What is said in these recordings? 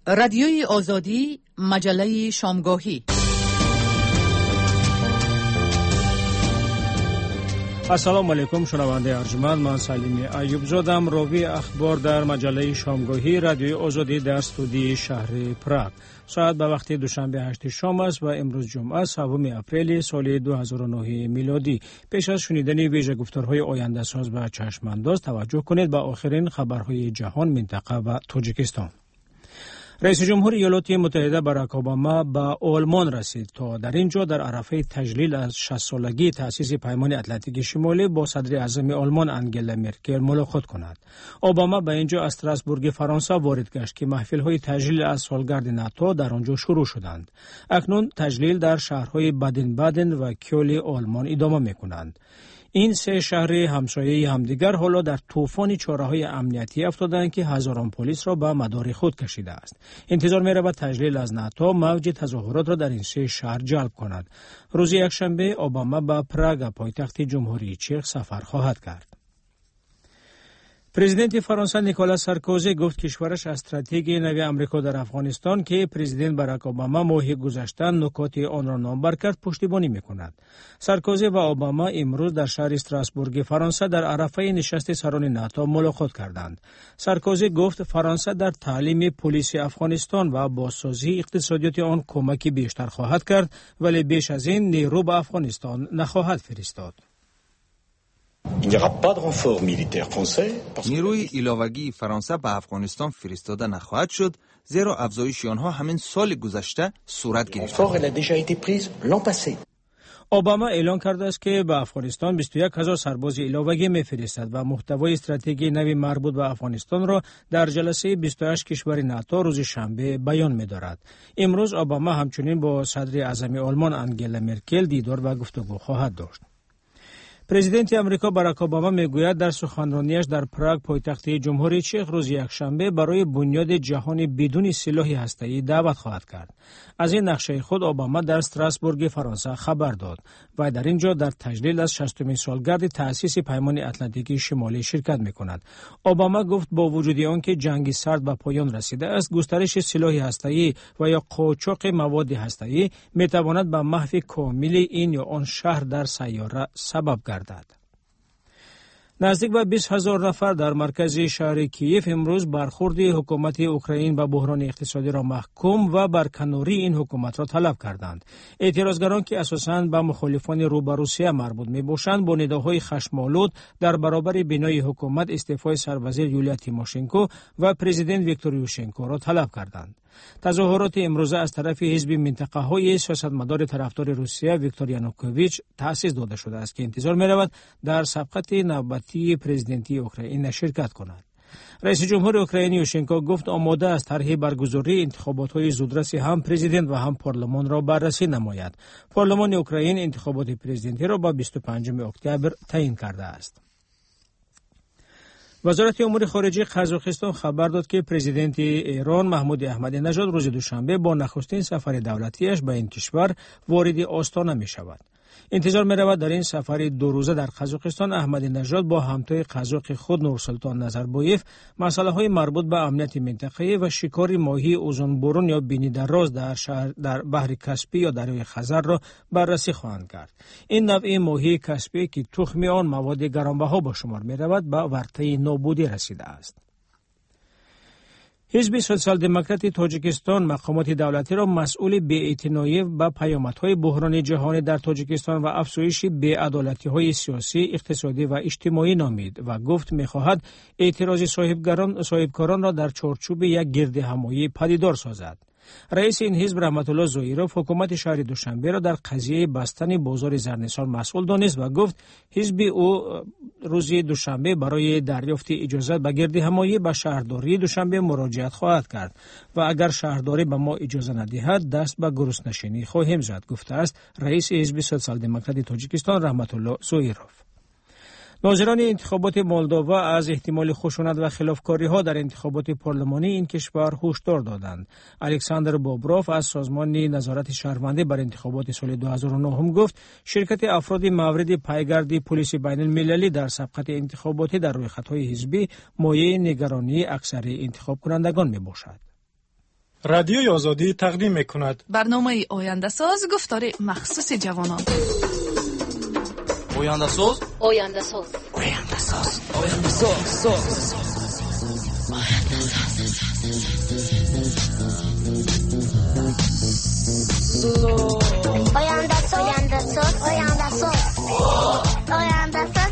رادیوی آزادی، مجله شامگاهی. السلام علیکم شنونده ارجمند، من سلیمی ایوب زادم. راوی اخبار در مجله شامگاهی رادیوی آزادی در استودیوی شهر پراگ. ساعت به وقت دوشنبه 8 شام است و امروز جمعه 7 اپریل سال 2009 میلادی. پیش از شنیدن ویژه گفتارهای آینده ساز و چشمانداز توجه کنید به آخرین خبرهای جهان، منطقه و تاجیکستان. رئیس جمهور ایالات متحده باراک اوباما به آلمان رسید تا در اینجا در عرفه تجلیل از 60 سالگی تأسیس پیمان اتلانتیک شمالی با صدر اعظم آلمان انگلا مرکل ملاقات کند. اوباما به اینجا از استراسبورگ فرانسه وارد گشت که محفل‌های تجلیل از سالگرد ناتو در آنجا شروع شدند. اکنون تجلیل در شهرهای بادن و کیل آلمان ادامه می‌کنند. این سه شهر همسایه همدیگر حالا در طوفان چاره‌های امنیتی افتادند که هزاران پلیس را به مدار خود کشیده است. انتظار می‌رود تجلیل از ناتو موج تظاهرات را در این سه شهر جلب کند. روز یکشنبه اوباما به پراگ پایتخت جمهوری چک سفر خواهد کرد. پرزیدنت فرانسه نیکولاس سارکوزی گفت کشورش استراتژی نوی آمریکا در افغانستان که پرزیدنت باراک اوباما ماه گذشته نکات آن را نامبر کرد پشتیبانی می‌کند. سارکوزی و اوباما امروز در شهر استراسبورگ فرانسه در عرفه نشست سران ناتو ملاقات کردند. سارکوزی گفت فرانسه در تعلیم پلیس افغانستان و بازسازی اقتصادیات آن کمکی بیشتر خواهد کرد، ولی بیش از این نیرو به افغانستان نخواهد فرستاد. نیروی ایلاوگی فرانسه به افغانستان فرستاده نخواهد شد، زیرا افزایش آنها همین سال گذشته صورت گرفت. اوباما اعلان کرده است که به افغانستان 21,000 سرباز ایلاوگی می‌فرستد و محتوای استراتژی نوی مربوط به افغانستان را در جلسه 28 کشور ناتو روز شنبه بیان می‌دارد. امروز اوباما همچنین با صدر اعظم آلمان انگلا مرکل دیدار و گفتگو خواهد داشت. پرزیدنت آمریکا باراک اوباما میگوید در سخنرانیش در پراگ پایتخت جمهوری چک روز یکشنبه برای بنیاد جهان بدون سلاح هسته‌ای دعوت خواهد کرد. از این نقشه خود اوباما در استراسبورگ فرانسه خبر داد و در اینجا در تجلیل از 60مین سالگرد تأسیس پیمان اتلانتیک شمالی شرکت می‌کند. اوباما گفت با وجود آنکه جنگ سرد به پایان رسیده است، گسترش سلاح هسته‌ای و یا قاچاق مواد هسته‌ای می‌تواند به محو کامل این یا آن شهر در سیاره سبب گردد. نزدیک به 20,000 نفر در مرکز شهر کیف امروز برخورد حکومت اوکراین به بحران اقتصادی را محکوم و برکناری این حکومت را طلب کردند. اعتراضگران که اساساً به مخالفان رو به روسیه مربوط می‌باشند با نداهای خشم‌آلود در برابر بینای حکومت استعفای سروزیر یولیا تیموشنکو و پرزیدنت ویکتور یوشنکو را طلب کردند. تظاهرات امروزه از طرف حزب منطقه‌های سیاستمدار طرفدار روسیه ویکتور یانوکوویچ تأسیس داده شده است که انتظار می‌رود در سبقت نوبتی پرزیدنتی اوکراین شرکت کند. رئیس جمهور اوکراین یوشنکو گفت آماده است طرح برگزاری انتخابات‌های زودرس هم پرزیدنت و هم پارلمان را بررسی نماید. پارلمان اوکراین انتخابات پرزیدنتی را با 25 اکتبر تعیین کرده است. وزارت امور خارجه قزاقستان خبر داد که پرزیدنت ایران محمود احمدی نژاد روز دوشنبه با نخستین سفر دولتیش به این کشور وارد آستانه می شود. انتظار می رود در این سفر 2 روزه در قزاقستان احمدی نژاد با همتای قزاق خود نورسلطان نظربایف مسائل های مربوط به امنیت منطقه‌ای و شکار ماهی اوزانبرون یا بینی دراز در بحر کاسپی یا دریای خزر را بررسی خواهند کرد. این نوع ماهی کاسپی که تخم آن مواد گرانبها با شمار می رود به ورطه نابودی رسیده است. حزب سوسیال دموکرات تاجیکستان مقامات دولتی را مسئول بی‌اعتنایی به پیامدهای بحران جهانی در تاجیکستان و افزایش بی‌عدالتی‌های سیاسی، اقتصادی و اجتماعی نامید و گفت می‌خواهد اعتراض صاحبکاران را در چارچوب یک گردهمایی پدیدار سازد. رئیس این حزب رحمت الله زویروف حکومت شهر دوشنبه را در قضیه بستن بازار زرنسال مسئول دانست و گفت حزب او روز دوشنبه برای دریافت اجازه به گردهمایی به شهرداری دوشنبه مراجعت خواهد کرد و اگر شهرداری به ما اجازه ندهد دست به گرسنه‌شینی خواهیم زد، گفته است رئیس حزب سوسیال دموکرات تاجیکستان رحمت الله زویروف. ناظران انتخابات مولداوا از احتمال خشونت و خلافکاری‌ها در انتخابات پارلمانی این کشور هشدار دادند. الکساندر بابروف از سازمان نظارت شهروندی بر انتخابات سال 2009 گفت شرکت افراد مورد پایگرد پلیس بین المللی در سبقت انتخاباتی در رویخط‌های حزبی مایه نگرانی اکثر انتخاب کنندگان میباشد. رادیوی آزادی تقدیم می‌کند. برنامه آینده ساز گفتار مخصوص جوانان. آینده ساز آینده ساز آینده ساز آینده ساز آینده ساز آینده ساز آینده ساز آینده ساز.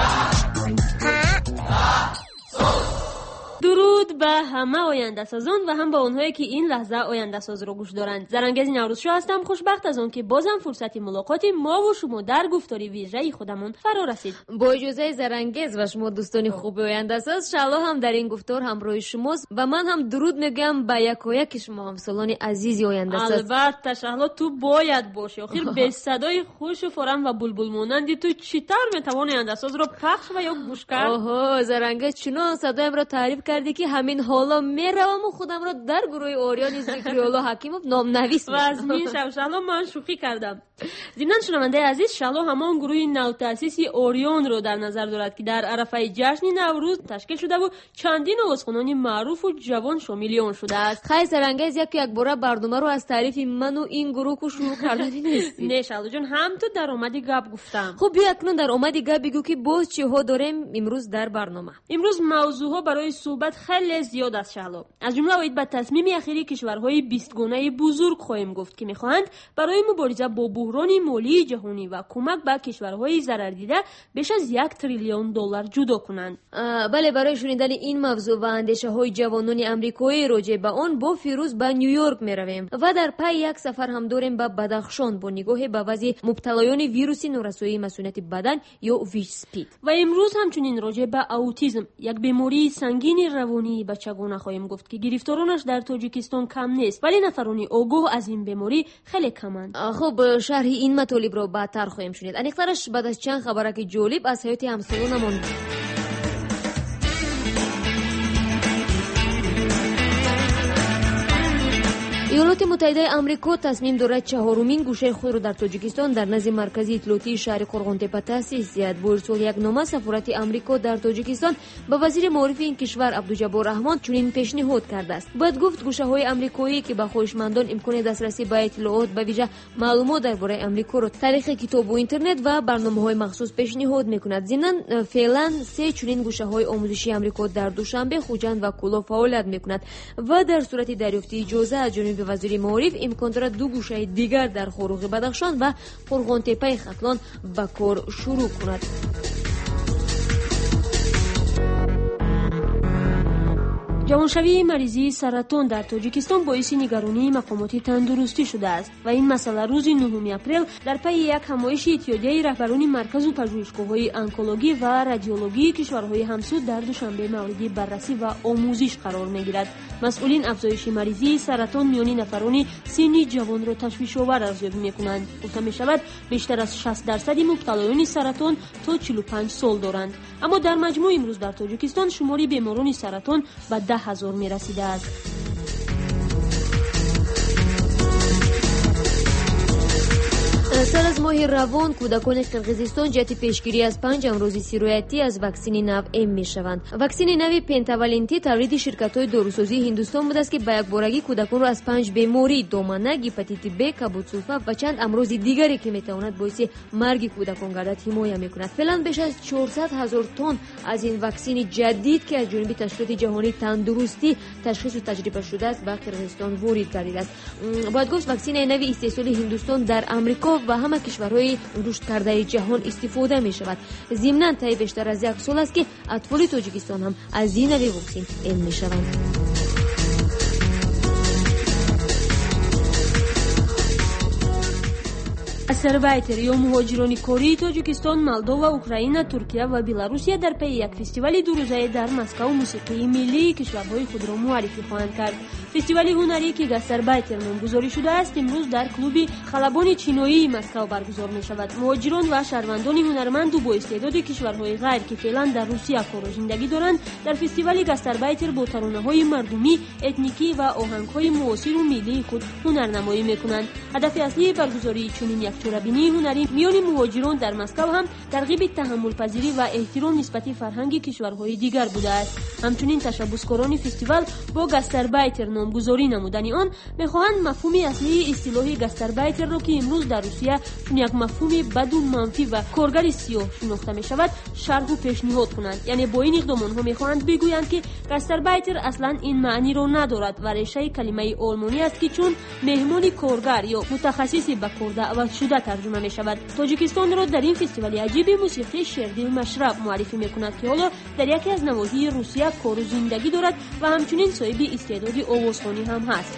درود به همه آینده سازان و هم به اونهایی که این لحظه آینده ساز رو گوش دارند. زرنگز نوروزشو هستم، خوشبخت از اون که بازم فرصت ملاقات ما و شما در گفتاری ویژه خودمون فرا رسید. با اجازه زرنگز و شما دوستان خوب آینده ساز، شالا هم در این گفتار همراه شماست و من هم درود میگم به یکایک شما همسالان عزیز آینده ساز. البته شالا تو باید باشی، آخر به صدای خوش و فورم و بلبل مانندی تو چطور میتوانی آینده ساز رو پخش و یا گوش کرد؟ آها زرنگز چنان صدایم را تعریف کردی که همین حالا میروم و خودم را در گروه اوریان ذکری‌الله حکیموف نام‌نویس و از این شالا من شوخی کردم. ضمن شنونده عزیز، شالا همان گروه نوتأسیسی اوریون رو در نظر دارد که در عرفه جشن نوروز تشکیل شده و چندین آوازخوانان معروف و جوان شامل آن شده است. خیلی زرنگز یک بار برنامه رو از تعریف من و این گروه کو شروع کردنی نیست. نه شالا جان، هم تو در اومدی گپ گفتم. خب بیا اکنون در اومدی گپ بگو که باز چه ها داریم امروز در برنامه. امروز موضوعها برای صحبت خیلی زیاد است شالا. از جمله باید به تصمیم اخیری کشورهای 20 گانه بزرگ خواهیم گفت که می‌خواهند برای مبارزه با بحران مالی جهانی و کمک به کشورهای ضرر دیده بیش از 1 تریلیون دلار جدا کنند. بله، برای شنیدن این موضوع و اندیشه‌های جوانان آمریکایی راجع به آن با فیروز به نیویورک می‌رویم و در پی یک سفر هم داریم به بدخشان با نگاه به وضع مبتلایان ویروس نورسایی مسئولیت بدن یا ویچ-اسپید. و امروز همچنین راجع به اوتیسم، یک بیماری سنگین روانی بچگانه خواهیم گفت که گرفتارانش در تاجیکستان کم نیست، ولی نفرانی آگاه از این بیماری خیلی کمند. خب شرح این مطالب رو بعدتر خواهیم شنید. انیقترش بعد از چند خبرک جالب از حیات همسالانمون. ایالات متحده آمریکا تصمیم دارد چهارمین گوشه خود را در تاجیکستان در نزد مرکز اطلاعاتی شهر قرغن‌تپه تأسیس دهد. با ارسال یک نامه سفارت آمریکا در تاجیکستان به وزیر معارف این کشور عبدالجبار رحمان چنین پیشنهاد کرده است. باید گفت گوشه‌های آمریکایی که به خواهشمندان امکان دسترسی به اطلاعات به ویژه معلومات درباره آمریکا را طریق کتاب و اینترنت و برنامه‌های مخصوص پیشنهاد می‌کند. ضمن فعلا 3 چنین گوشه‌های آموزشی آمریکا در دوشنبه، خوجند و کولا فعالیت می‌کند و در صورت دریافت اجازه از جانب وزیر معارف امکان دارد 2 گوشه دیگر در خاروق بدخشان و قرغن‌تپه ختلان به کار شروع کند. جوانشوی مریضی سرطان در تاجیکستان باعث نگرانی مقامات تندرستی شده است و این مسئله روز 9 اپریل در پی یک همایش اتحادیه رهبران مرکز و پژوهشگاه‌های آنکولوژی و رادیولوژی کشورهای همسود در دوشنبه مورد بررسی و آموزش قرار می‌گیرد. مسئولین افزایش مریضی سرطان میان نفران سنی جوان را تشویش‌آور ارزیابی می‌کنند. گفته می‌شود بیشتر از 60% مبتلایان سرطان تا 45 سال دارند. اما در مجموع امروز در تاجیکستان شماری بیماران سرطان به 10,000 می‌رسیده است. سر از ماه روان کودکان قرقیزستان جهت پیشگیری از 5 امراض سیرایتی از واکسن نو ام میشوند. واکسن نو پنتاولنتی تولید شرکت‌های داروسازی هندوستان بوده است که به یک بارگی کودکان را از 5 بیماری دامنه، هپاتیت ب، کبد سلفه و چند امراض دیگری که میتواند باعث مرگ کودکان گردد حمایت میکند. فعلا بیش از 400,000 تن از این واکسن جدید که از جانب تشکیلات جهانی تندرستی تشخیص و تجربه شده است به قرقیزستان وارد گردیده است. باید گفت واکسن نو استحصال هندوستان در آمریکا و همه کشورهای رشد کرده جهان استفاده می شود. ضمناً طی بیشتر از 1 سال است که اطفال تاجیکستان هم از این نوع واکسن علم می شوند. گاستاربایتر یا مهاجران کاری تاجیکستان، مولداوا، اوکراین، ترکیه و بلاروسیه در پی یک فستیوال 2 روزه در مسکو موسیقی ملی کشورهای خود را معرفی خواهند کرد. فستیوال هنری که گاستاربایتر نامگذاری شده است امروز در کلوب خلبان چینایی مسکو برگزار می شود. مهاجران و شهروندان هنرمند و با استعداد کشورهای غیر که فعلا در روسیه کار و زندگی دارند در فستیوال گاستاربایتر با ترانه‌های مردمی، اتنیکی و آهنگ‌های معاصر و ملی خود هنرنمایی می‌کنند. هدف اصلی برگزاری چنین یک چوره‌بینی هنری میان مهاجران در مسکو هم ترغیب تحمل پذیری و احترام نسبت فرهنگ کشورهای دیگر بوده است. همچنین تشبثکاران فستیوال با گاستاربایتر نامگذاری نمودن آن میخواهند مفهوم اصلی اصطلاح گاستاربایتر را که امروز در روسیه چون یک مفهوم بدون منفی و کارگر سیاه شناخته می شود شرح و پیشنهاد کنند. یعنی با این اقدام آنها میخواهند بگویند که گاستاربایتر اصلا این معنی را ندارد و ریشه کلمه آلمانی است که چون مهمان کارگر یا متخصص به کار دعوت شده ترجمه می شود. تاجیکستان را در این فستیوال عجیب موسیقی شردی مشرب معرفی می کند که حالا در یکی از نواحی روسیه کار و زندگی دارد و همچنین صاحب استعداد آوازخوانی هم هست.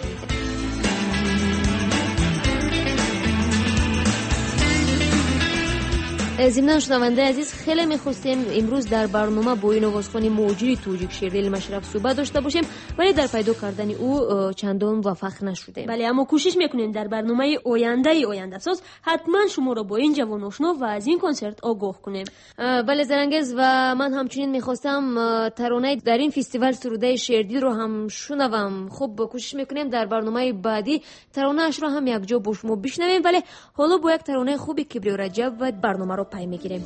ضمناً شنونده عزیز خیلی می‌خواستیم امروز در برنامه با این آوازخوان موجودی توجیک شیردل مشرب صحبت داشته باشیم ولی در پیدا کردن او چندان موفق نشدیم. بله اما کوشش میکنیم در برنامه آینده ساز حتما شما را با این جوان آشنا و از این کنسرت آگاه کنیم. بله زرنگز و من همچنین می‌خواستم ترانه در این فستیوال سروده شیردل رو هم شنوم. خب کوشش میکنیم در برنامه بعدی ترانه اش رو هم یک جا با شما بشنویم ولی حالا با یک ترانه خوبی کبریو رجب و برنامه رو پای میگیریم.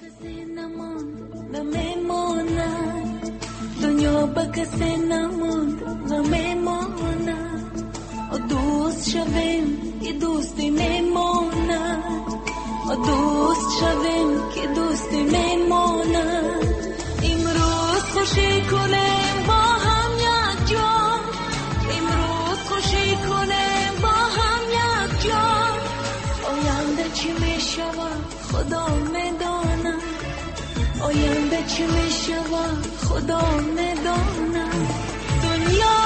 دنیا با کسی نموند و میماند و دوست شویم که دوستی میماند و دوست شویم که دوستی میماند. امروز خوشی کنیم با هم یک جا، امروز خوشی کنیم با هم یک جا. آینده چی میشود خدا میداند، آینده چی میشود خدا میداند. دنیا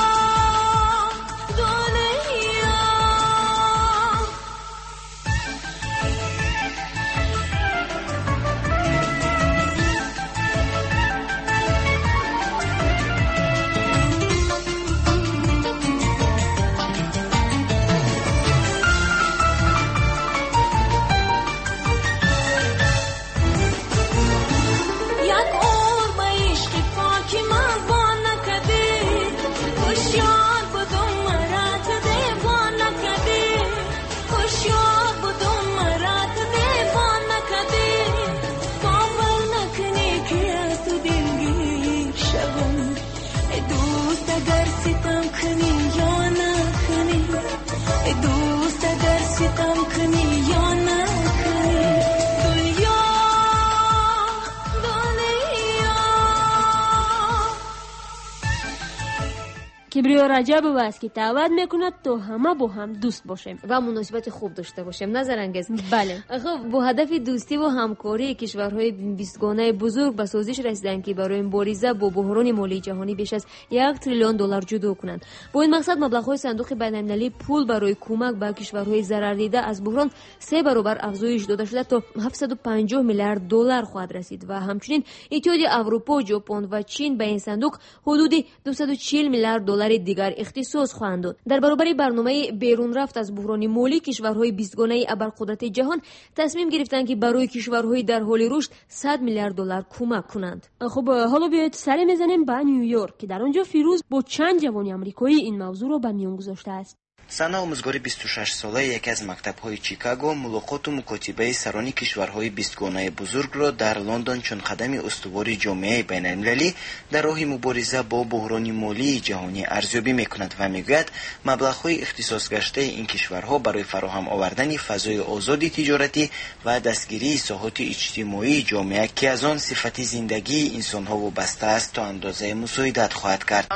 کبریو رجب است که دعوت میکند تا همه با هم دوست باشیم و مناسبت خوب داشته باشیم. نظر انگیز. بله. خب با هدف دوستی و همکاری کشورهای بیستگانه بزرگ به سازش رسیدن که برای مبارزه با بحران مالی جهانی بیش از 1 تریلیون دلار جدا کنند. با این مقصد مبلغ‌های صندوق بین‌المللی پول برای کمک به کشورهای ضرر دیده از بحران 3 برابر افزایش داده شده تا 750 میلیارد دلار خواهد رسید و همچنین اتحادیه اروپا، ژاپن و چین به این صندوق حدود 240 میلیارد دلار دیگر اختصاص خواهند داد. در برابر برنامه بیرون رفت از بحران مالی کشورهای بیستگانه ابرقدرت جهان تصمیم گرفتند که برای کشورهای در حال رشد 100 میلیارد دلار کمک کنند. خب حالا بیایید سر میزنیم به نیویورک که در آنجا فیروز با چند جوان آمریکایی این موضوع را به میان گذاشته است. сана омӯзгори 26 сола яке аз мактабҳои чикаго мулоқоту мукотибаи сарони кишварҳои бистгонаи бузургро дар лондон чун қадами устувори ҷомеаи байналмилалӣ дар роҳи мубориза бо буҳрони молии ҷаҳонӣ арзёбӣ мекунад ва мегӯяд маблағҳои ихтисосгаштаи ин кишварҳо барои фароҳам овардани фазои озоди тиҷоратӣ ва дастгирии соҳоти иҷтимоии ҷомеа ки аз он сифати зиндагии инсонҳо вобаста аст то андозае мусоидат хоҳад кард.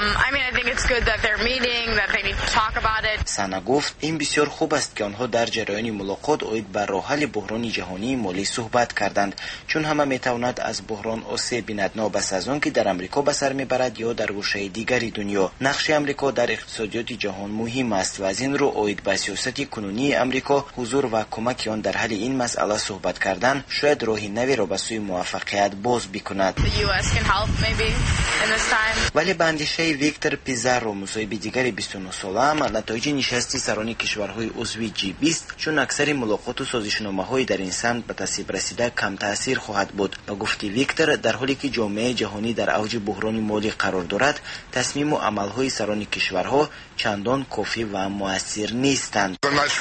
سانا گفت این بسیار خوب است که آنها در جریان ملاقات اوید بر راه حل بحران جهانی مالی صحبت کردند چون همه میتواند از بحران آسیب بیند نابس از آن که در امریکا به سر میبرد یا در گوشه دیگری دنیا. نقش امریکا در اقتصادیات جهان مهم است و از این رو اوید با سیاست کنونی امریکا حضور و کمک آن در حل این مسئله صحبت کردن شاید راه نوی را به سوی موفقیت باز بکند. ولی به اندیشه ویکتور پیزارو مصاحب دیگری 29 ساله نتایج نشست سران کشورهای عضو G20 چون اکثر ملاقات و سازشنامه‌های در این سمت به تصویب رسیده کم تأثیر خواهد بود. با گفته ویکتور، در حالی که جامعه جهانی در اوج بحران مالی قرار دارد، تصمیم و عمل‌های سران کشورها چندان کافی و مؤثر نیستند.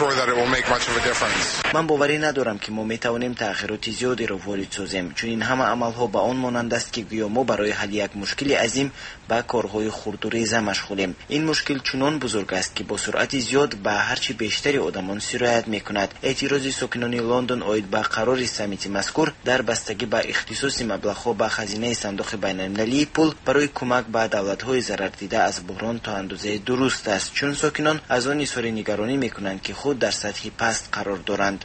من باوری ندارم که ما میتوانیم تغییرات زیادی را وارد سازیم، چون این همه عمل‌ها به آن مانند است که گویا ما برای حل یک مشکل عظیم با کارهای خرد و ریزه مشغولیم. این مشکل چنان بزرگ است که با سرعت زیاد به هرچی بیشتری آدمان سرایت میکند. اعتراض ساکنان لندن عاید به قرار سمیت مذکور در بستگی به اختصاص مبلغ‌ها به خزینه صندوق بین‌المللی پول برای کمک به دولت‌های ضرر دیده از بحران تا اندازه درست است، چون ساکنان از آن اظهار نگرانی میکنند که خود در سطح پست قرار دارند.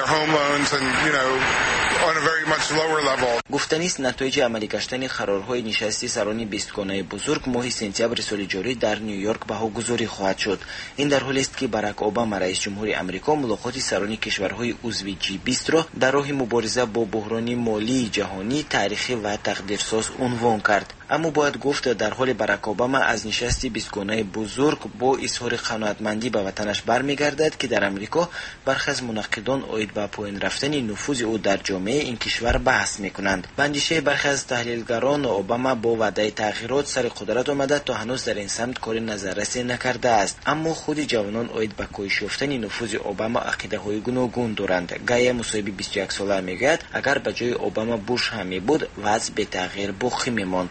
گفتنی است نتایج عملی گشتن قرارهای نشست سران بیستگانه بزرگ ماه سپتامبر سال جاری در نیویورک بهاگذاری خواهد شد. این در حالی است که باراک اوباما رئیس جمهور آمریکا ملاقات سران کشورهای عضو G20 را در راه مبارزه با بحران مالی جهانی تاریخی و تقدیرساز عنوان کرد. اما باید گفت در حال باراک اوباما از نشست بیستگانه بزرگ با اظهار قناعتمندی به وطنش برمیگردد که در آمریکا برخی از منقدان عاید به پایین رفتن نفوذ او در جامعه این کشور بحث میکنند. به اندیشه برخی از تحلیلگران، اوباما با وعده تغییرات سر قدرت آمده تا هنوز در این سمت کار نظررسی نکرده است. اما خود جوانان عاید به کاهش یافتن نفوذ اوباما عقیده‌های گوناگون دارند. گایا مصاحبه 21 ساله میگوید اگر به جای اوباما بوش هم میبود وضع به تغییر باقی میماند.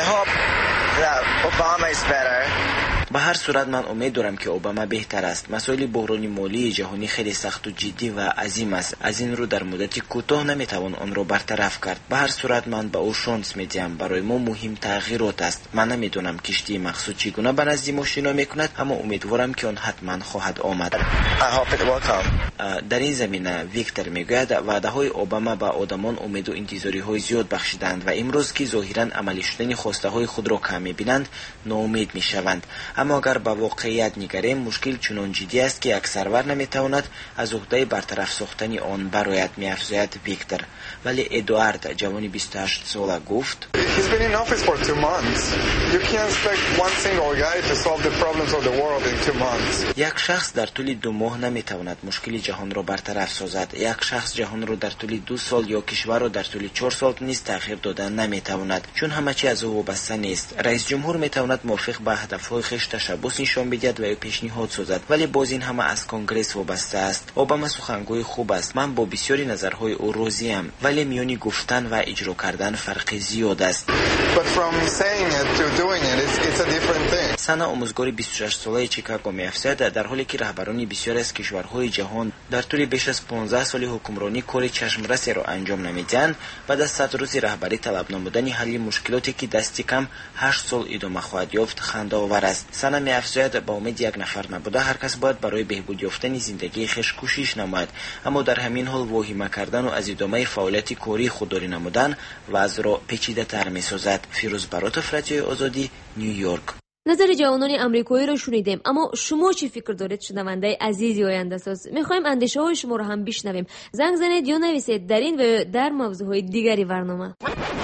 به هر صورت من امید دارم که اوباما بهتر است. مسائل بحران مالی جهانی خیلی سخت و جدی و عظیم است. از این رو در مدت کوتاه نمیتوان آن را برطرف کرد. به هر صورت من به او شانس میدم. برای ما مهم تغییرات است. من نمیدونم کشتی مقصود چگونه به نزد ما شنا میکند، اما امیدوارم که آن حتما خواهد آمد. در این زمینه ویکتور میگوید وعده های اوباما به آدمان امید و انتظاری های زیاد بخشیدند و امروز که ظاهرا عملی شدن خواسته های خود را کم میبینند ناامید میشوند. اما اگر به واقعیت نگریم مشکل چنان جدی است که یک سرور نمیتواند از عهده برطرف ساختن آن برایت میافزاید ویکتور. ولی ادوارد جوانی 28 ساله گفت یک شخص در طول 2 ماه نمیتواند مشکل جهان را برطرف سازد. یک شخص جهان را در طول 2 سال یا کشور را در طول 4 سال نیز تغییر دادن نمیتواند، چون همه چی از او وابسته نیست. رئیس جمهور میتواند موافق به هدفهای خویش تشبث نشان بدهد و یا پیشنهاد سازد، ولی باز این همه از کنگره وابسته است. اوباما سخنگوی خوب است. من با بسیاری نظرهای او راضیم، ولی میانی گفتن و اجرا کردن فرق زیاد است. سنا آموزگار 26 ساله چیکاگو می‌افزاید در حالی که رهبران بسیاری از کشورهای جهان در طول بیش از 15 سال حکمرانی کار چشمرسی را انجام نمیدهند، بعد از 100 روز رهبری طلب نمودن حل مشکلاتی که دستی کم 8 سال ادامه خواهد یافت خنده آور است. سنا می‌افزاید با امید یک نفر نبوده هر کس باید برای بهبود یافتن زندگی خویش کوشش نماید، اما در همین حال واهمه کردن و از ادامه فعالیت کاری خودداری نمودن وضع را پیچیده‌تر می‌سازد. فیروز برات، رادیوی آزادی، نیویورک. نظر جوانان آمریکایی رو شنیدیم، اما شما چی فکر دارید شنونده عزیزی آینده ساز؟ میخوایم اندیشه های شما رو هم بشنویم. زنگ زنید یا نویسید در این و در موضوعهای دیگری برنامه.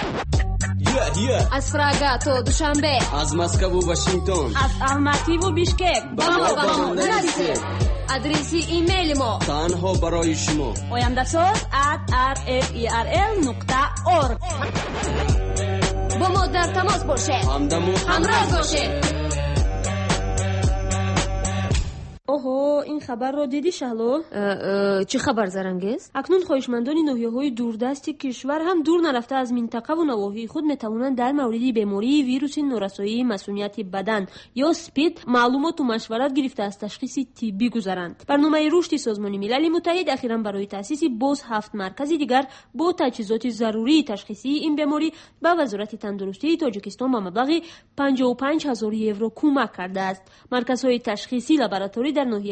از پراگا تا دوشنبه، از مسکو و واشنگتن، از الماتی و بیشکک با ما نویسید. آدرس ایمیل ما تنها برای شما oyandasaz@rferl.org. با ما در تماس باشید، همراه باشید. اوهو، این خبر رو دیدی شهلو؟ چه خبر زرنگیز؟ اکنون خواهشمندان ناحیه‌های دوردست کشور هم دور نرفته از منطقه و نواحی خود میتوانند در مورد بیماری ویروس نورسایی مسمومیت بدن یا اسپید معلومات و مشورت گرفته از تشخیص طبی گذارند. برنامه رشد سازمان ملل متحد اخیراً برای تأسیس باز 7 مرکز دیگر با تجهیزات ضروری تشخیصی این بیماری به وزارت تندرستی تاجیکستان با مبلغ 55,000 یورو کمک کرده است. مرکزهای تشخیصی لابراتوری در ناحیه دروا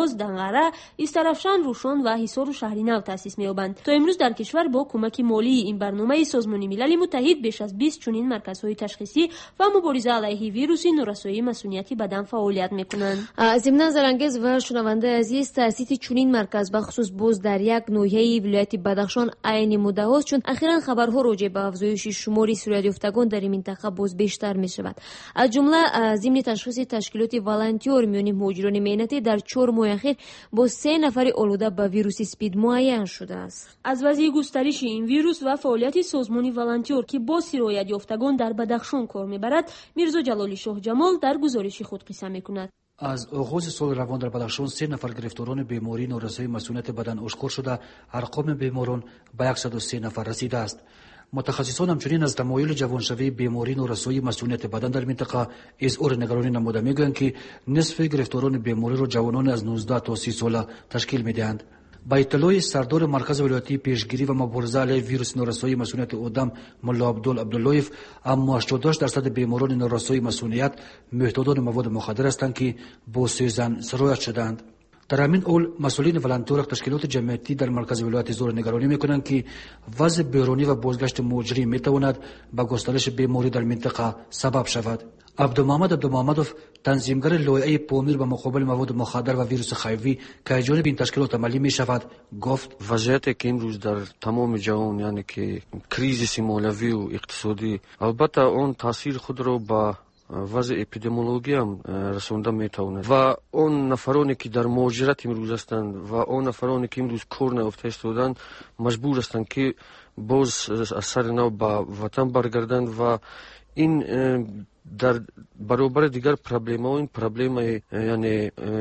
Аҳвоз, Данғара, Истарафшан, Рушон ва Ҳисору шаҳри нав таъсис меёбанд. То имрӯз дар кишвар бо кӯмаки молии ин барномаи Созмони милали Муттаҳид беш аз 20 чунин марказҳои ташхисӣ ва мубориза алайҳи вируси норасоии масунияти бадан фаъолият мекунанд. зимнан Зарангез ва шунавандаи азиз, таъсиси чунин марказ бахусус боз дар як ноҳияи вилояти Бадахшон айни муддаҳост, чун ахиран хабарҳо роҷеъ ба афзоиши шумори сироятёфтагон дар ин минтақа боз бештар мешавад. аз ҷумла зимни ташхиси ташкилоти волонтёр миёни муҳоҷирони меҳнатӣ дар 4 моҳи ахир бо 3 нафари олуда ба вируси спид муайян шудааст. аз вазъи густариши ин вирус ва фаъолияти созмони волонтёр ки бо сироятёфтагон дар Бадахшон кор мебарад, Мирзо Ҷалоли Шоҳҷамол дар гузориши худ қисса мекунад. аз оғози соли равон дар Бадахшон 3 нафар гирифторони бемории норасоии масунияти бадан ошкор шуда, арқоми беморон ба 103 нафар расидааст. мутахассисон ҳамчунин аз тамоили ҷавоншавии бемории норасоии масунияти бадан дар минтақа изҳори нагаронӣ намуда мегӯянд, ки нисфи гирифторони бемориро ҷавонони аз 19 то 30 сола ташкил медиҳанд. ба иттилои сардори маркази вилоятии пешгирӣ ва мубориза алайҳи вируси норасоии масунияти одам мулло Абдул Абдуллоев, аммо 88% беморони норасоии масуният муҳтодони маводи мухаддир ҳастанд, ки бо сӯзан сироят шуданд. дар ҳамин ҳол масъулини волонтёра ташкилоти ҷамъиятӣ дар маркази вилояти зори нигаронӣ мекунанд, ки вазъи бӯронӣ ва бозгашти муҳоҷирин метавонад ба густариши беморӣ дар минтақа сабаб шавад. Абдумаҳмад Абдумаҳмадов, танзимгари лоиҳаи помир ба муқобили маводи мухаддир ва вируси хайвӣ ки аз ҷониби ин ташкилот амалӣ мешавад, гуфт: вазъияте ки имрӯз дар тамоми ҷаҳон, яъне ки кризиси молиявию иқтисодӣ, албатта он таъсири худро ба вазъи эпидемиологиям расонда метавонад ва он нафароне ки дар муҳоҷират имрӯз ҳастанд ва он нафароне ки имрӯз кор наёфта истоданд, маҷбур ҳастанд ки боз аз сари нав ба ватан баргарданд ва ин дар баробари дигар проблемаҳо, ин проблемаи яъне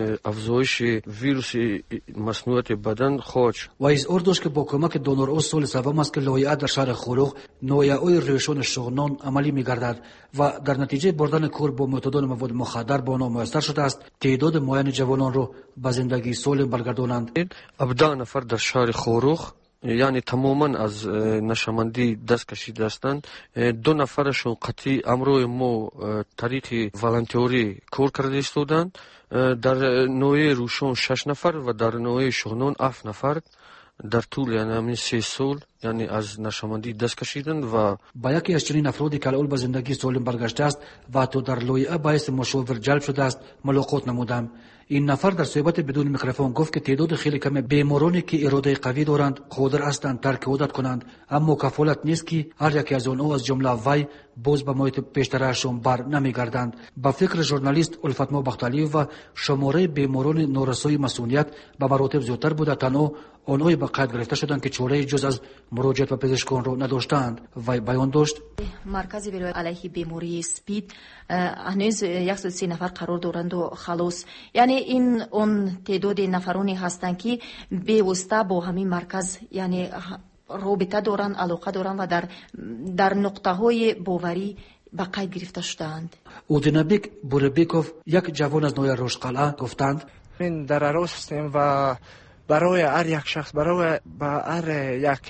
афзоиши вируси маснуияти бадан хоҳад шуд. ва изҳор дошт ки бо кӯмаки донорҳо соли саввам аст ки лоиҳа дар шаҳри Хӯруғ ноҳияҳои рӯшони Шуғнон амалӣ мегардад ва дар натиҷаи бурдани кор бо муътадони маводи мухаддар бо он муяссар шудааст теъдоди муайяни ҷавононро ба зиндагии солим баргардонанд. 17 нафар дар шаҳри Хӯруғ яъне тамоман аз нашамандӣ даст кашида ҳастанд. 2 нафарашон қатъӣ амрои мо тариқи волонтёрӣ кор карда истоданд. дар ноҳияи Рӯшон 6 нафар ва дар ноҳияи Шуғнон 7 нафар дар тӯли ҳамин 3 сол яъне аз нашамандӣ даст кашиданд ва ба яке аз чунин афроде ки алъол ба зиндагии солим баргаштааст ва ҳатто дар лоиҳа баъси мушовир ҷалб шудааст мулоқот намудам. ин нафар дар суҳбати бидуни микрофон гуфт ки теъдоди хеле каме бемороне ки иродаи қавӣ доранд қодир ҳастанд тарки одат кунанд, аммо кафолат нест ки ҳар яке аз онҳо аз ҷумла вай боз ба моҳити пештараашон бар намегарданд. ба фикри журналист Улфатмо Бахталиева, шумораи беморони норасоии масуният ба маротиб зиёдтар буда, танҳо онҳое ба қайд гирифта шуданд ки чораи ҷуз аз муроҷиат ба пезишконро надоштаанд. вай баён дошт: маркази вилоят алайҳи бемории спид ҳанӯз 103 нафар қарор доранду халос, яъне ин он теъдоди нафароне ҳастанд ки бевосита бо ҳамин марказ яъне робита доранд, алоқа доранд ва дар нуқтаҳои боварӣ ба қайд гирифта шудаанд. Удинабек Буребеков, як ҷавон аз ноҳияи Рӯшқалъа, гуфтанд: мин дар арос ҳастем ва барои ҳар як шахс, барои ба ҳар як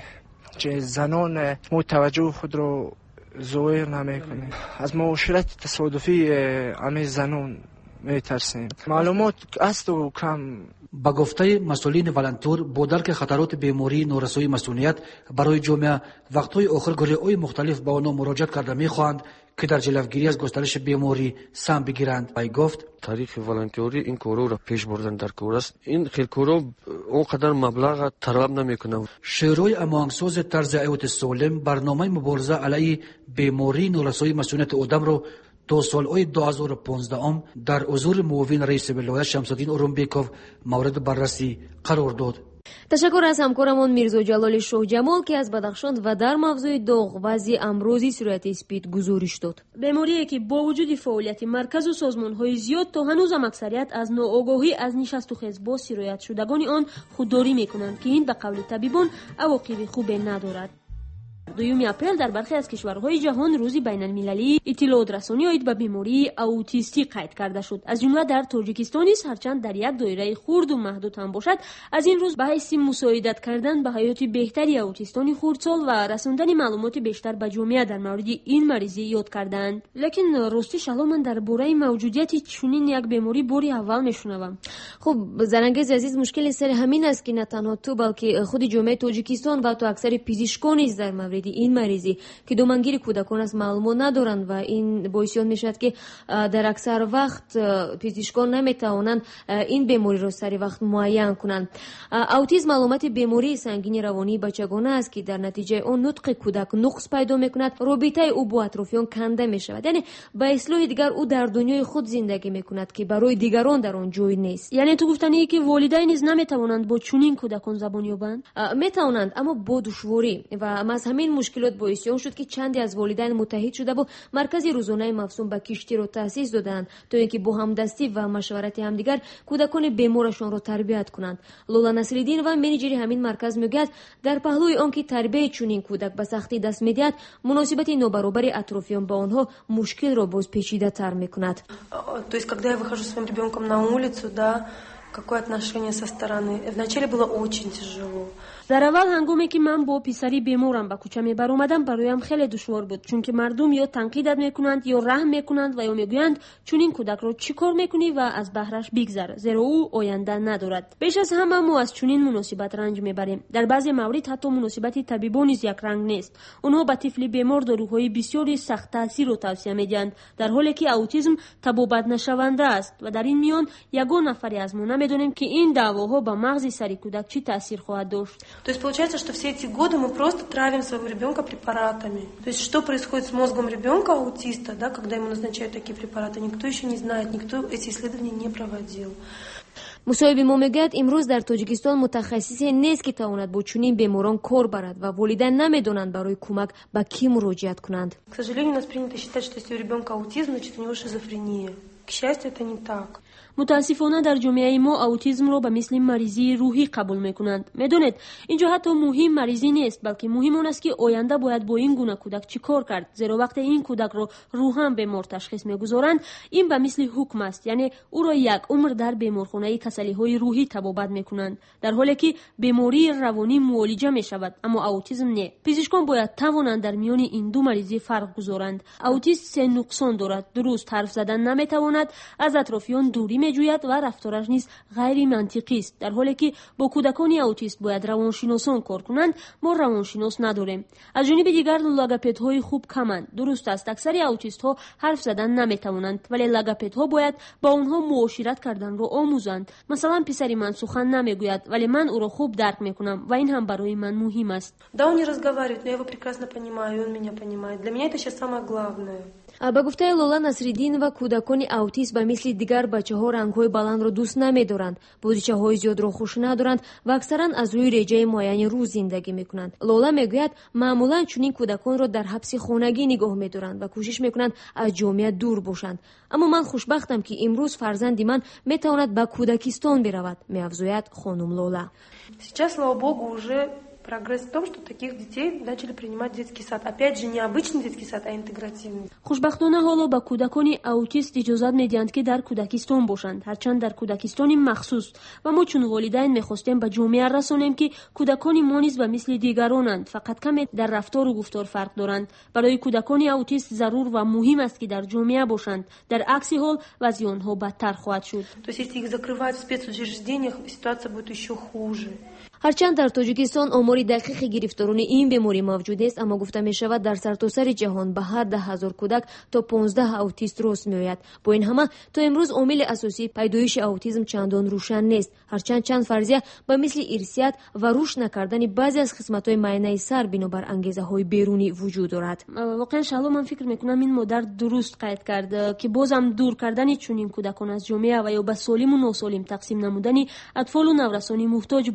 занон мо таваҷҷӯҳ худро зоҳир намекунем. аз муоширати тасодуфии ҳамин занон метарсем. маълумот асту кам. ба гуфтаи масъулини волонтёр, бо дарки хатароти бемории норасоии масуният барои ҷомеа вақтҳои охир гурӯҳҳои мухталиф ба онҳо муроҷиат карда мехоҳанд ки дар ҷилавгирӣ аз густариши беморӣ сам бигиранд. вай гуфт: тариқи волонтёрӣ ин корҳоро пеш бурдан дар кор аст. ин хел корҳо он қадар маблағ талаб намекунанд. шӯрои ҳамоҳангсози тарзи ҳаёти солим барномаи мубориза алайҳи бемории норасоии масунияти одамро то солҳои 2015 дар ҳузури муовин раиси вилоят Шамсуддин Орунбеков мавриди баррасӣ қарор дод. ташаккур аз ҳамкорамон Мирзо Ҷалоли Шоҳҷамол ки аз Бадахшон ва дар мавзӯи доғ вазъи амрози сирояти спид гузориш дод. беморие ки бо вуҷуди фаъолияти марказу созмонҳои зиёд то ҳанӯзам аксарият аз ноогоҳӣ аз нишастухез бо сироят шудагони он худдорӣ мекунанд ки ин ба қавли табибон авоқиби хубе надорад. 2 اپریل در برخی از کشورهای جهان روز بین‌المللی اطلاعات رسانی عاید به بیماری اوتیستی قید کرده شد. از جمله در تاجیکستان نیز هرچند در یک دایره خرد و محدود هم باشد، از این روز به حیث مساعدت کردن به حیات بهتری اوتیستان خردسال و رساندن معلومات بیشتر به جامعه در مورد این مریضی یاد کردند. لکن راستی شلو من درباره موجودیت چنین یک بیماری باری اول میشنوم. خب زرنگز عزیز، مشکل سر همین است که نه تنها تو بلکه خود جامعه تاجیکستان و تو اکثر پزشکان نیز در مورد این مریضی که دامنگیر کودکان از معلومات ندارند و این باعث میشود که در اکثر وقت پزشکان نمیتوانند این بیماری را سری وقت معاین کنند. اوتیسم علامت بیماری سنگین روانی بچگانه است که در نتیجه آن نطق کودک نقص پیدا میکند، رابطه او با اطرافیان کنده میشود، یعنی به اصطلاح دیگر او در دنیای خود زندگی میکند که برای دیگران در آن جای نیست. یعنی تو گفتنی که والدین نیز نمیتوانند با چنین کودکان زبان یابند؟ میتوانند اما با دشواری و از همین مشکلات باعث آن شد که چندی از والدین متحد شده و مرکز روزانه مفصوم به کشتی را تأسیس دادند تا اینکه با همدستی و مشورت همدیگر کودکان بیمارشان را تربیت کنند. لولا نصرالدین و منیجر همین مرکز میگوید در پهلوی آنکه تربیت چنین کودک به سختی دست میدهد، مناسبت نابرابر اطرافیان با آنها مشکل را باز پیچیده تر میکند. То есть когда я выхожу с своим ребенком на улицу, да, какое отношение со стороны. Вначале было очень тяжело. در اول هنگامی که من با پسری بیمارم به کوچه میبر اومدم برایم خیلی دشوار بود، چون که مردم یا تنقیدت میکنند یا رحم میکنند و یا میگویند چون این کودک رو چیکار میکنی و از بهرش بگذر، زیرا او آینده ندارد. بیش از همه ما از چنین مناسبت رنج میبریم. در بعضی موارد حتی مناسبت طبیبان نیز یک رنگ نیست. اونها به طفل بیمار داروهای بسیاری سخت تاثیر رو توصیه میدهند، در حالی که اوتیسم تبابت نشونده است و در این میان یگان نفری از ما نمیدونیم که این دعواها به مغز سری کودک چی تاثیر خواهد داشت. То есть получается, что все эти годы мы просто травим своего ребенка препаратами. То есть что происходит с мозгом ребенка аутиста, да, когда ему назначают такие препараты, никто еще не знает, никто эти исследования не проводил. مصاحب ما میگوید امروز در تاجیکستان متخصصی نیست که تواند با چنین بیماران کار برد و والدین نمیدونند برای کمک به کی مراجعت کنند. К сожалению, у нас принято считать, что если у ребенка аутизм, значит у него шизофрения. К счастью, это не так. متاسفانه در جامعه ما اوتیسم را به مثل مریضی روحی قبول میکنند. میدونید اینجا حتی مهم مریضی نیست، بلکه مهم اون است که آینده باید با این گونه کودک چیکار کرد، زیرا وقتی این کودک را روحاً بیمار تشخیص میگذارند این به مثل حکم است، یعنی او را یک عمر در بیمارخانه کسلی‌های روحی تبابت میکنند، در حالی که بیماری روانی معالجه میشود اما اوتیسم نه. پزشکان باید توانند در میان این دو مریضی فرق گذارند. اوتیست سه نقصان دارد: درست حرف زدن نمیتواند، از اطرافیان دوری میجوید و رفتارش نیز غیر منطقی است، در حالی که با کودکان اوتیست باید روانشناسان کار کنند. ما روانشناس نداریم. از جانب دیگر لوگوپدهای خوب کمند. درست است اکثر اوتیست ها حرف زدن نمیتوانند، ولی لوگوپدها باید با اونها معاشرت کردن را آموزند. مثلا پسری من سخن نمیگوید ولی من او را خوب درک میکنم و این هم برای من مهم است. Да, он не разговаривает, но я его прекрасно понимаю, он меня понимает. Для меня это сейчас самое главное. به گفته لولا نصرالدین و کودکان اوتیست به مثل دیگر بچه‌ها رنگ‌های بلند را دوست نمی‌دارند، بازیچه‌های زیاد را خوش ندارند و اکثرا از روی رژه معین روز زندگی می‌کنند. لولا میگوید معمولاً چنین کودکان را در حبس خانگی نگاه می‌دارند و کوشش می‌کنند از جامعه دور باشند. اما من خوشبختم که امروز فرزند من می‌تواند به کودکستان برود، می‌افزاید خانم لولا. Сейчас, слава богу, уже прогресс в том, что таких детей начали принимать в детский сад. Опять же, не обычный детский сад, а интегративный. خوشبختانه حالا به کودکان اوتیست اجازه میدهند که در کودکستان باشند، هرچند در کودکستان مخصوص، و ما چون والدین میخواستیم به جامعه رسانیم که کودکان ما نیز به مثل دیگرانند، فقط کمی در رفتار و گفتار فرق دارند. برای کودکان اوتیست ضرور و مهم است که در جامعه باشند، در عکس حال وضع آنها بدتر خواهد شد. То есть если их закрывают в спецучреждениях, ситуация будет еще хуже. هرچند در تاجیکستان آمار دقیق گرفتاران این بیماری موجود است، اما گفته می شود در سرتاسر جهان به هر 10,000 کودک تا 15 اوتیست رست می آید. با این همه تا امروز عامل اساسی پیدایش اوتیسم چندان روشن نیست، هرچند چند فرضیه به مثل ارثیت و رشد نکردن بعضی از قسمت‌های معینه سر بنابر انگیزه‌های بیرونی وجود دارد. واقعا شالا من فکر میکنم این مادر درست قید کرده که بازم دور کردن چنین کودکان از جامعه و یا به سالم و ناسالم تقسیم نمودن اطفال و نورسان محتاج به کمک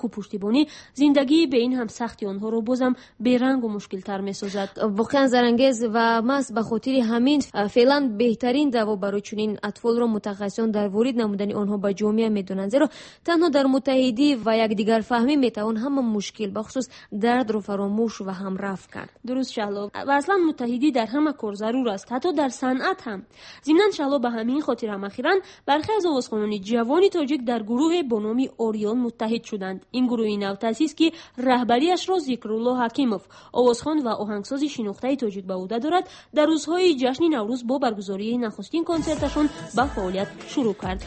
کمک و پشتیبانی زندگی به این هم سختی آنها رو بازم بیرنگ و مشکل تر می‌سازد. واقعا زرانگیز و ماست به خاطر همین فعلا بهترین دوا برای چنین اطفال رو متخصصان در وارد نمودن آنها به جامعه میدونن، زیرا تنها در متحدی و یکدیگر فهمی میتوان همه مشکل بخصوص درد رو فراموش و هم رفع کرد. درست شهلا، و اصلا متحدی در همه کار ضرور است، حتی در صنعت هم. ضمن شهلا به همین خاطر هم اخیراً برخی از آوازخوانان جوان تاجیک در گروه با نام اوریون متحد شدند. این گروه نو تأسیس که رهبریش را ذکرالله حکیموف، آوازخوان و آهنگساز شناخته تاجیک به عهده دارد، در روزهای جشن نوروز با برگزاری نخستین کنسرتشون به فعالیت شروع کرد.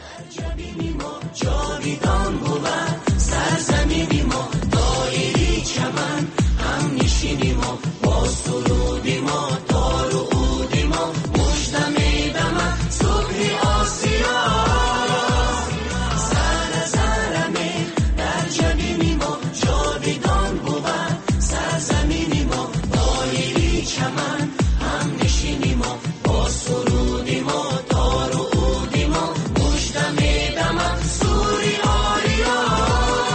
سرزمینی ما دایری چمن هم نشینی ما با سرودی ما تار و عودی ما مژده میدمد صبح آسیا زر زر میخ در جبینی ما جاویدان بود سرزمینی ما دایری چمن هم نشینی ما با سرودی ما تار و عودی ما مژده میدمد سوری آریا.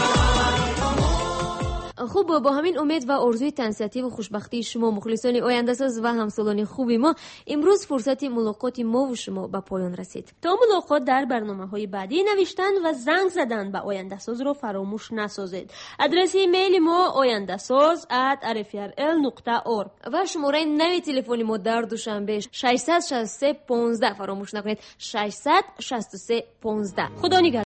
خوب، با همین امید و آرزوی تنصیتی و خوشبختی شما مخلصان آینده ساز و همسالان خوبی ما، امروز فرصت ملاقات ما و شما به پایان رسید. تا ملاقات در برنامه‌های بعدی، نوشتن و زنگ زدن به آینده ساز رو فراموش نسازید. آدرس ایمیل ما oyandasaz@rfrl.org و شماره نوی تلفن ما در دوشنبه 663 15 فراموش نکنید، 663 15. خدا نگهدار.